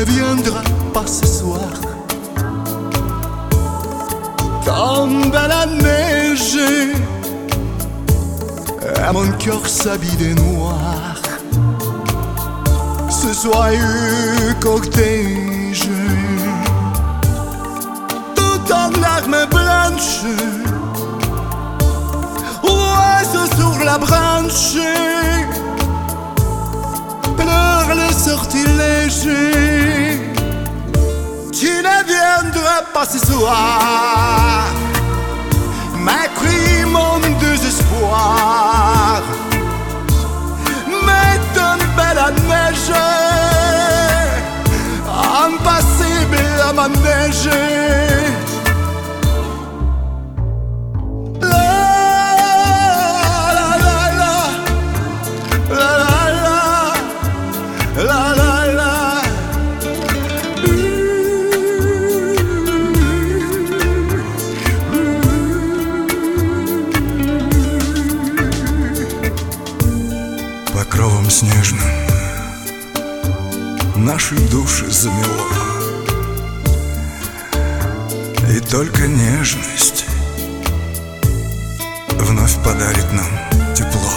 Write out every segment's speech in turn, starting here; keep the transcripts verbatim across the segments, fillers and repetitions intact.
ne viendras pas ce soir. Tombe la neige et mon cœur s'habille de noir. Ce joyeux cortège tout en larmes blanches, oiseau sur la branche pleure le sortilège. Tu ne viendras pas ce soir, m'écrit mon désespoir. Mais tombe la neige, impassible à ma neige. Покровом снежным наши души замело, и только нежность вновь подарит нам тепло.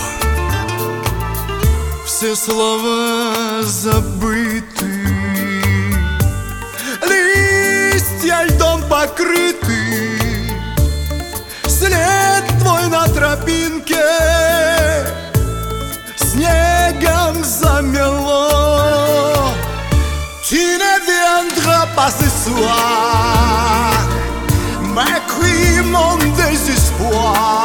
Все слова забыты, листья льдом покрыты, след твой на тропинке снегом замело. Tu ne viendras pas ce soir, m'écrit mon désespoir.